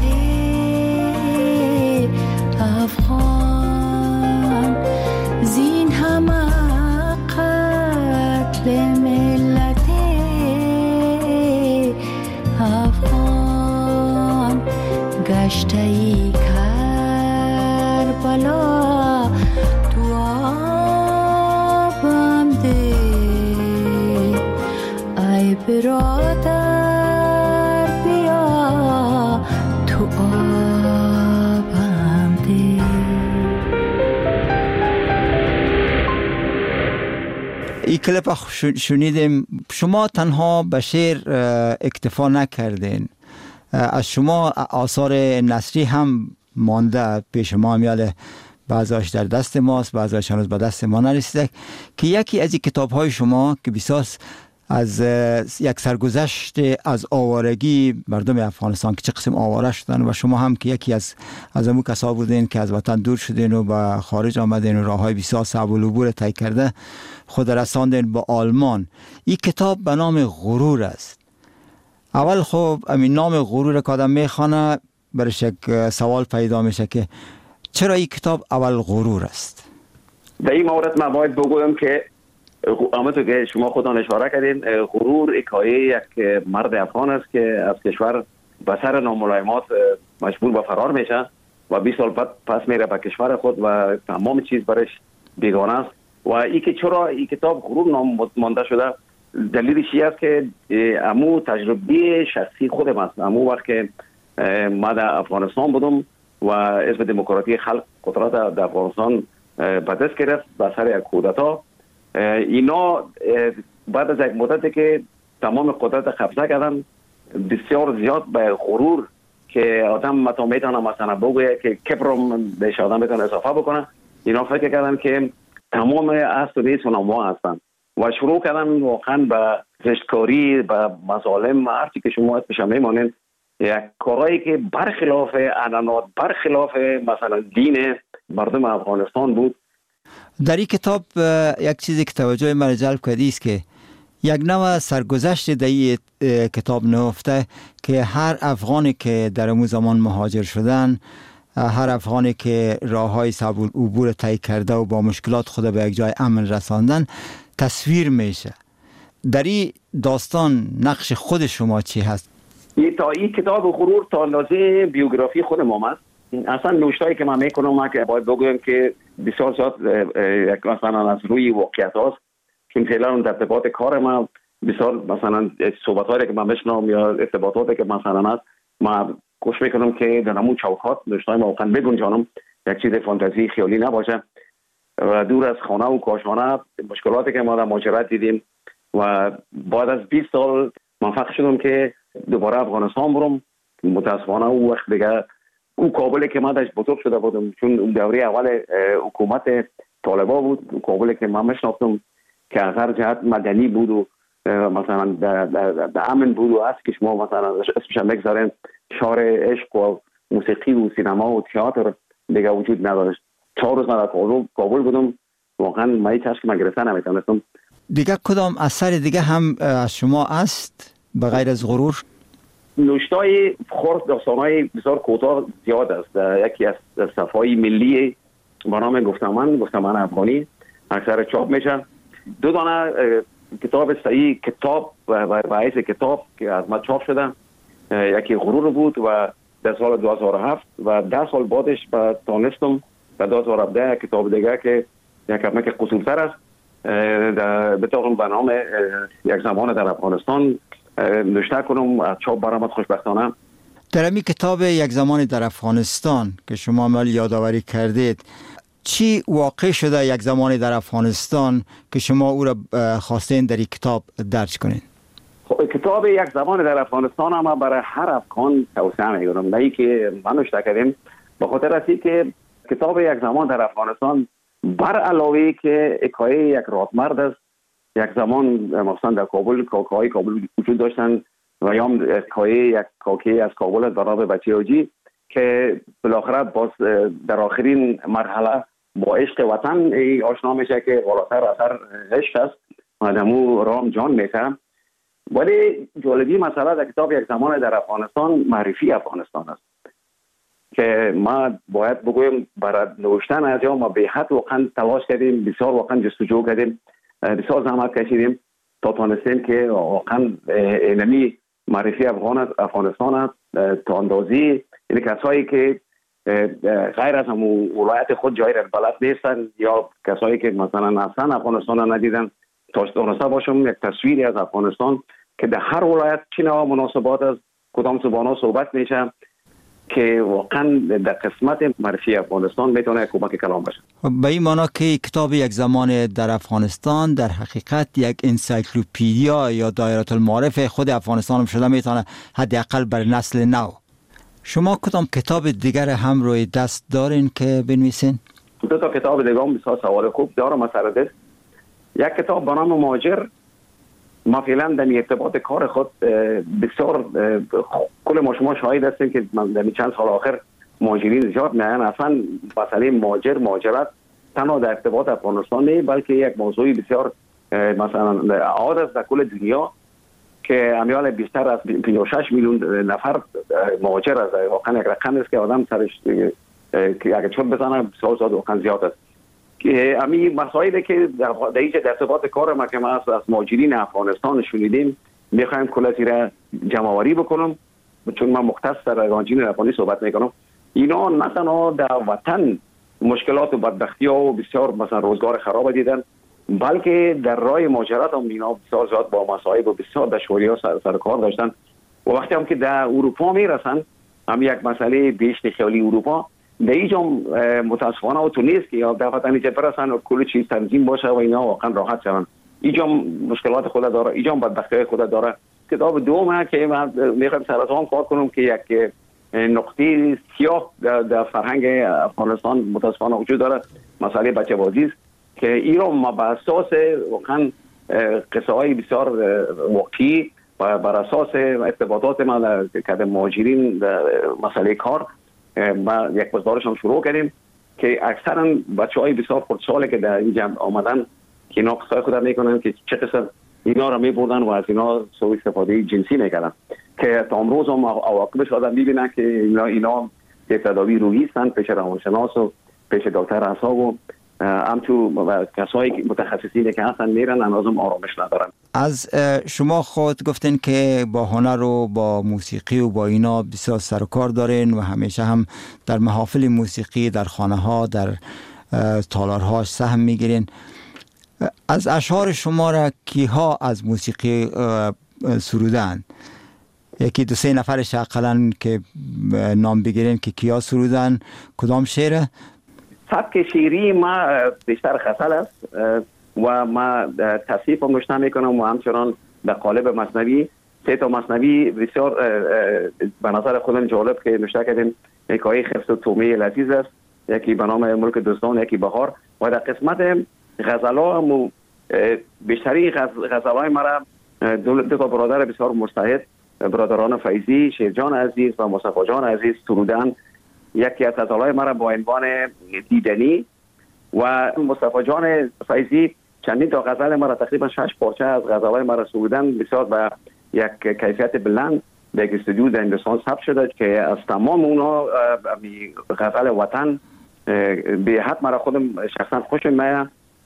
افغان، زین همه قتل ملت افغان، گشته ای کربلا تو آبم ده، ای برادر این کلیپ شنیدیم. شما تنها به شعر اکتفا نکردین، از شما آثار نثری هم مانده پیش ما، میاله بعضیش در دست ماست، بعضیش هنوز به دست ما نرسیده، که یکی از این کتاب‌های شما که بسیار از یک سرگذشت از آوارگی مردم افغانستان که چه قسم آواره شدن و شما هم که یکی از امو کسا بودین که از وطن دور شدین و به خارج آمدین و راههای بسیار صعب العبور طی کرده خود رساندین به آلمان. این کتاب به نام غرور است. اول خب این نام غرور که آدم میخوانه برش یک سوال پیدا میشه که چرا این کتاب اول غرور است؟ در این مورد من باید بگویم که همونطور که شما خودتان اشاره کردین، غرور حکایه یک مرد افغان است که از کشور به سر ناملایمات مجبور به فرار میشه و 20 سال بعد پس میره به کشور خود و تمام چیز برش بیگانه است. و این که چرا این کتاب غرور نام مانده شده، دلیلش این است که امو تجربه شخصی خودم است. امو وقت که ما در افغانستان بودم و حزب دموکراتی خلق قدرت در افغانستان به دست گرفت به سر یک کودتا، اینا بعد از یک مدتی که تمام قدرت قبضه کردن، بسیار زیاد به غرور که آدم متا میتونه مثلا بگویه که کبرم بهش آدم میتونه اضافه بکنه، اینا فکر کردن که تمام اصل و نیست اونها هستن و شروع کردن واقعا به زشتکاری، به مظالم، هرچی که شما اسمش میمانید، یک کارهایی که برخلاف عنعنات، برخلاف مثلا دین مردم افغانستان بود. در این کتاب یک چیزی که توجه من جلب کردی است که یک نوع سرگذشت در این کتاب نهفته که هر افغانی که در اون زمان مهاجر شدن، هر افغانی که راههای صعب العبور طی کرده و با مشکلات خود به یک جای امن رساندن تصویر میشه. در این داستان نقش خود شما چی هست؟ این کتاب غرور تا اندازه بیوگرافی خود ما است. اصلا نوشتایی که من میکنم که باید بگویم که بسیار زیاد مثلا از روی واقعیت هاست، چون فعلا اون ترتیبات کار ما بسیار مثلا صحبت‌هایی که من میشنم یا ارتباطاتی که مثلا هست، من کوشش میکنم که در همون چوکات نوشتای ما واقعا بگنجانم، یک چیز فانتزی خیالی نباشه و دور از خانه و کاشانه مشکلاتی که ما در مهاجرت دیدیم و بعد از 20 سال موفق شدم که دوباره افغانستان برم. متاسفانه اون وقت دیگه اون کابلی که من داشت بزرگ شده بودم، چون اون دوره اول حکومت طالبا بود، کابلی که من میشناختم که از هر جهت مدنی بود و مثلا در امن بود و هست که شما مثلا اسمش هم بگذارین شهر عشق و موسیقی و سینما و تئاتر دیگه وجود نداشت. 4 روز من در کابل بودم، واقعا من هیچ چشم گرفته نمیتونستم. دیگه کدام اثر دیگه هم از شما است به غیر از غرور؟ نوشتای خرد داستانای بسیار کوتاه زیاد است. یکی از صفحه‌های ملی با نام گفتمان افغانی اکثر چاپ میشه. 2 دانه کتاب صحیح کتاب و حیث کتاب که از ما چاپ شده، یکی غرور بود و در سال 2007 و 10 سال بعدش با تانستم در 2017 کتاب دیگه که یک کمی که قصورتر است به طور به نام یک زمان در افغانستان نوشته کنم، از چاپ برآمد خوشبختانه. در این کتاب یک زمان در افغانستان که شما عمل یادآوری کردید، چی واقع شده یک زمانی در افغانستان که شما او را خواستین در این کتاب درج کنین؟ کتاب یک زمان در افغانستان هم برای هر افغان توصیه میکنم، نه که من نوشته کردیم، به خاطر است که کتاب یک زمان در افغانستان بر علاوه که حکایه یک رادمرد است، یک زمان مثلا در کابل کاکای کابل وجود داشتن و یا حکایه یک کاکی از کابل است برای بچه اوجی که بالاخره باز در آخرین مرحله با عشق وطن آشنا میشه که بالاتر اثر عشق است و دمو رام جان میشه. ولی جالبی مسئله در کتاب یک زمان در افغانستان معرفی افغانستان است که ما باید بگویم برای نوشتن از ما به حد واقعا تلاش کردیم، بسیار واقعا جستجو کردیم، بسیار زحمت کشیدیم تا تانستیم که واقعا علمی معرفی افغانستان است تا اندازی این کسایی که غیر از همون ولایت خود جایی را بلد نیستن یا کسایی که مثلا اصلا افغانستان را ندیدن تا دانسته باشم یک تصویری از افغانستان که در هر ولایت چه نوع مناسبات است، کدام زبان‌ها صحبت میشه، که واقعا در قسمت معرفی افغانستان میتونه کمک کلان باشه. به این معنا که کتاب یک زمان در افغانستان در حقیقت یک انسایکلوپدیا یا دایره المعارف خود افغانستان شده میتونه حداقل بر نسل نو. شما کدام کتاب دیگر هم روی دست دارین که بنویسین؟ 2 تا کتاب دیگه هم بسیار سوال خوب دارم از سر دست. یک کتاب به نام مهاجر، ما فعلا در ارتباط کار خود بسیار کل ما شما شاهد هستیم که در چند سال آخر مهاجرین زیاد میان. اصلا مسئله مهاجرت تنها در ارتباط افغانستان نه، بلکه یک موضوعی بسیار مثلا عاد است در کل دنیا که امیال بیشتر از 56 میلیون نفر مهاجر است. واقعا یک رقم است که آدم سرش که اگه چون بزنه بسیار واقعا زیاد است. که امی مسائلی که در ارتباط کار ما که ما از مهاجرین افغانستان شنیدیم میخوایم کلاتی را جمع آوری بکنم، چون من مختص در مهاجرین افغانی صحبت میکنم. اینا نه تنها در وطن مشکلات و بدبختی ها و بسیار مثلا روزگار خراب دیدن، بلکه در راه مهاجرت هم اینا بسیار زیاد با مصائب و بسیار دشواری ها سر کار داشتن. و وقتی هم که در اروپا میرسن، هم یک مسئله بیشتر خیالی اروپا در اینجا متاسفانه اوتو نیست که یا در وطن اینجا برسن و کل چیز تنظیم باشه و اینا واقعا راحت شون. اینجا مشکلات خود داره، اینجا بدبختی خود داره. کتاب دوم که من میخوام سر از آن کار کنم که یک نقطه سیاه در فرهنگ افغانستان متاسفانه وجود داره، مسئله بچه بازی است که ایران ما بر اساس واقعا قصه های بسیار واقعی و بر اساس ارتباطات ما که مهاجرین مسئله کار ما یک مقدارش هم شروع کردیم که اکثرا بچه‌های بسیار خردسالی که در این جمع آمدن که اینا قصه خود میکنن که چه قصه اینا را میبردن و از اینا سوء استفاده جنسی میکردن که تا امروز هم عواقبش آدم میبینن که اینا که تداوی روحی هستند پیش روانشناس و پیش دکتر اعصاب و همچون کسایی متخصصین که هستن میرن هنوزم آرامش ندارن. از شما خود گفتین که با هنر و با موسیقی و با اینا بسیار سر و کار دارین و همیشه هم در محافل موسیقی در خانه ها در تالارها سهم میگیرین. از اشعار شما را کیها از موسیقی سرودن؟ یکی 2-3 نفرش اقلا که نام بگیرین که کیا سرودن، کدام شعره؟ سبک شعری ما بیشتر غزل است و ما تصحیف هم نوشته میکنم و همچنان در قالب مثنوی 3 تا مثنوی بسیار به نظر خودم جالب که نوشته کردیم. یکی خفت و تومه لذیذ است، یکی به نام ملک دوستان، یکی بهار. و در قسمت غزل‌ها هم بیشتری غزل‌های مرا 2 تا برادر بسیار مجتهد، برادران فیضی، شیرجان عزیز و مصطفی جان عزیز سرودن. یکی از غزل‌های مرا با عنوان دیدنی و مصطفی جان فیضی چندین تا غزل مرا تقریبا 6 پارچه از غزل‌های مرا سرودن بسیار با یک کیفیت بلند در استودیو در هندوستان ثبت شده که از تمام اونها غزل وطن به حد مرا خودم شخصا خوش میاد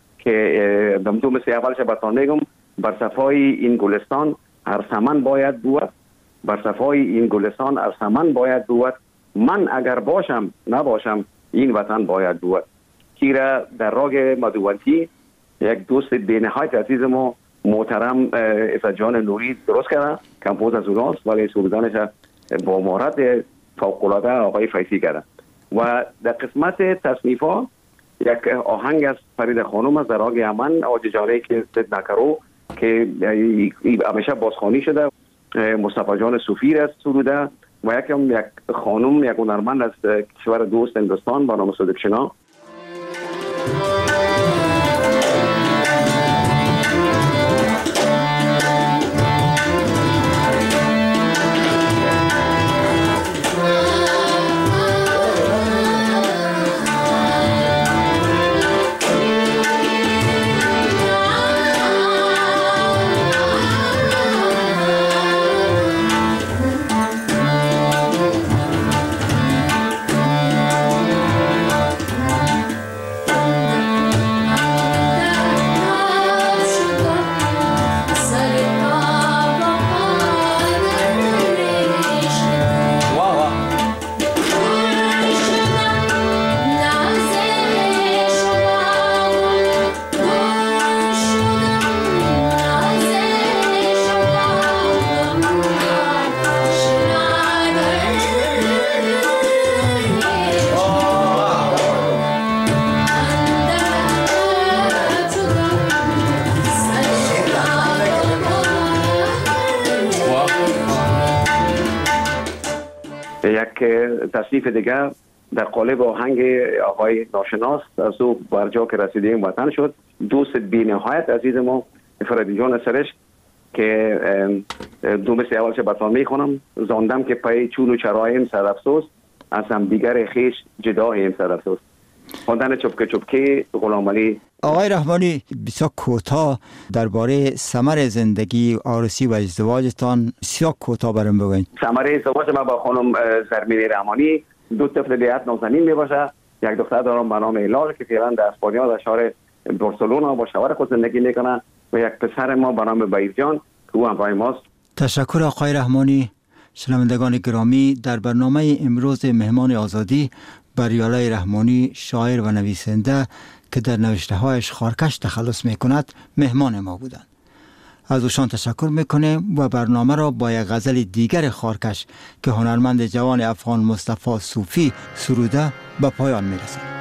که دو مثل اولش براتون میگم. بر صفای این گلستان هر سمن باید بود، بر صفای این گلستان هر سمن باید بود، من اگر باشم نباشم این وطن باید بود. کیرا در راگ مدوانتی یک دوست بینهایت عزیز ما محترم عزت جان نوری درست کرده، کمپوز از اوناست ولی سرودانش با مهارت فوق‌العاده آقای فیضی کرده. و در قسمت تصنیف‌ها یک آهنگ از فرید خانم از در راگ امن آججانه که زد نکرو که همیشه بازخوانی شده، مصطفی جان صوفی است سروده و یک خانم یک هنرمند از کشور دوست هندوستان با نام صدقشنا. تصنیف دیگر در قالب آهنگ آقای ناشناس از او برجا که رسیدیم وطن شد. دوست بی نهایت عزیز ما فرادی جان سرش که دو مثل اول چه بطان میخونم زاندم که پای چون و چرایم صد افسوس از هم دیگر خیش جداییم صد افسوس. خواندن چپکه چپکه غلام علی. آقای رحمانی بسیار کوتاه درباره ثمر زندگی عروسی و ازدواجتان بسیار کوتاه برام بگوین. ثمر ازدواج ما با خانم زرمین رحمانی 2 طفل بیات نازنین میباشه. یک دختر دارم به نام ایلار که فعلا در اسپانیا در شهر بارسلونا با شوهر خود زندگی میکنه و یک پسر ما به نام بایرجان که او همراه ماست. تشکر آقای رحمانی. شنوندگان گرامی، در برنامه امروز مهمان آزادی بریالای رحمانی، شاعر و نویسنده که در نوشته هایش خارکش تخلص می کند مهمان ما بودند. از اوشان تشکر میکنیم و برنامه را با یک غزل دیگر خارکش که هنرمند جوان افغان مصطفی صوفی سروده به پایان میرسد.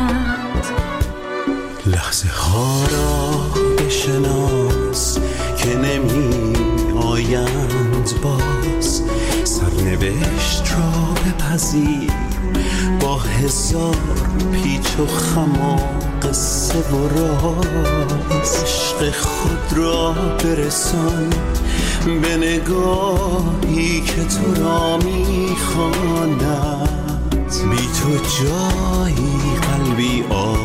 لحظه ها را بشناس که نمی آیند باز، سرنوشت را بپذیر با هزار پیچ و خم و قصه و راز. عشق خود را برسان به نگاهی که تو را میخواند، بی تو جایی قلبی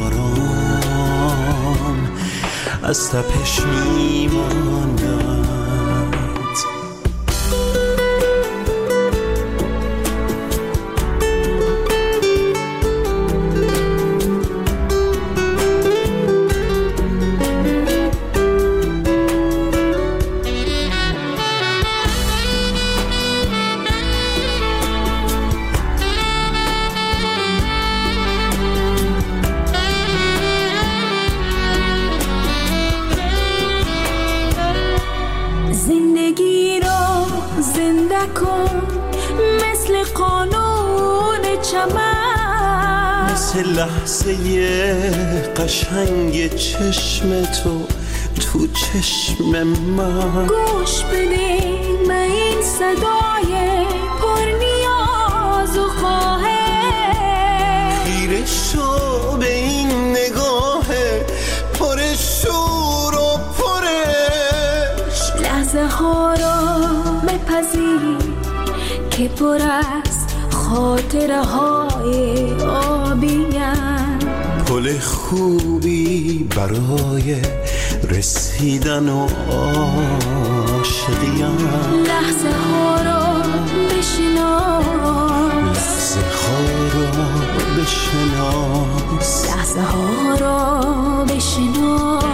آرام از تپش میماند. لحظه قشنگ چشم تو چشم من، گوش بده به این صدای پر نیاز و خواهش، خیره شو به این نگاه پر شور و پرش. لحظه ها را بپذیر که پر از خاطره های آبیم، پل خوبی برای رسیدن و عاشقیم. لحظه ها را بشناس، لحظه ها را بشناس، لحظه ها را بشناس.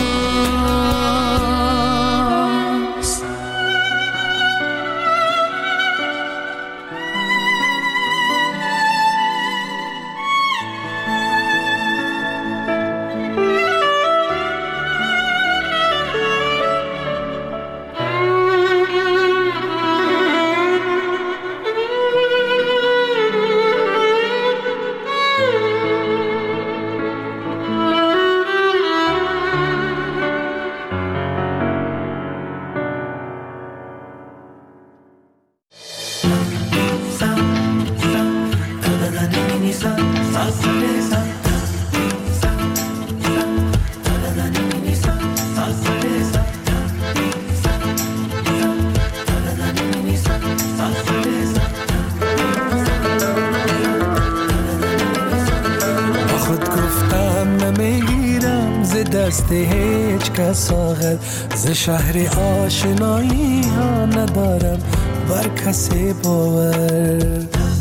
دست هیچ کس آخر، ز شهر آشنایی ها ندارم بر کسی باور.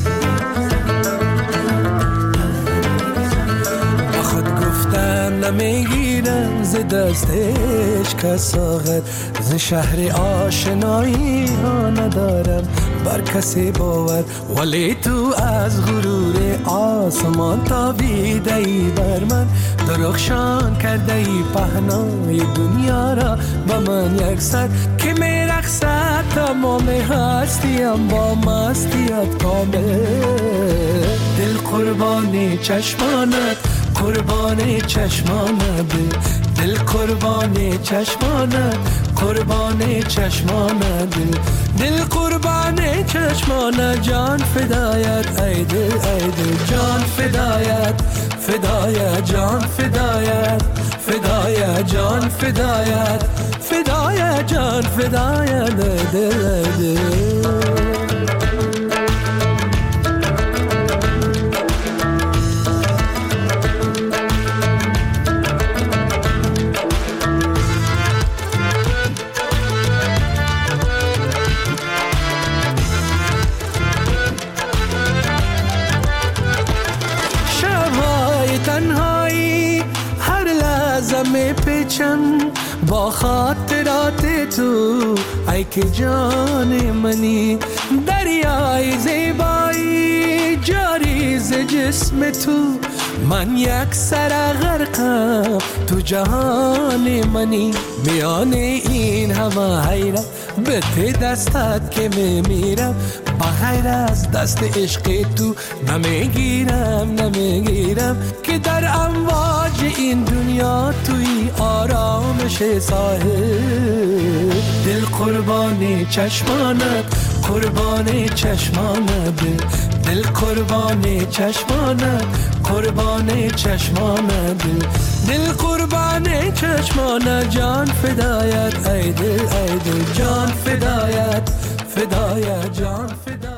با خود گفتم نمیگیرم ز دست هیچ کس آخر، ز شهر آشنایی ها ندارم بر کسی باور. ولی تو از غرور آسمان تابیده ای بر من، درخشان کرده ای پهنای دنیا را با من یکسر، که میرقصد تمام هستیم با مستیت کامل. دل قربان چشمانت، قربان چشمانت، دل قربان چشمانت، قربان چشمانت، دل قربان چشمانت. جان فدایت ای دل ای دل، جان فدایت، فدایت جان فدایت، فدایت جان فدایت، فدایت جان فدایت دل دل. با خاطرات تو ای که جان منی، دریای زیبایی جاری ز جسم تو. من یک سر غرقم تو جهان منی، میان این همه حیرت به ته دستت که میمیرم بغیر از دست عشق تو نمیگیرم که در امواج این دنیا توی آرامش ساحل. دل قربان چشمانت قربان چشمانت دل قربان چشمانت قربان چشمانت دل قربان چشمانت جان فدایت ای دل جان فدایت جان فدایت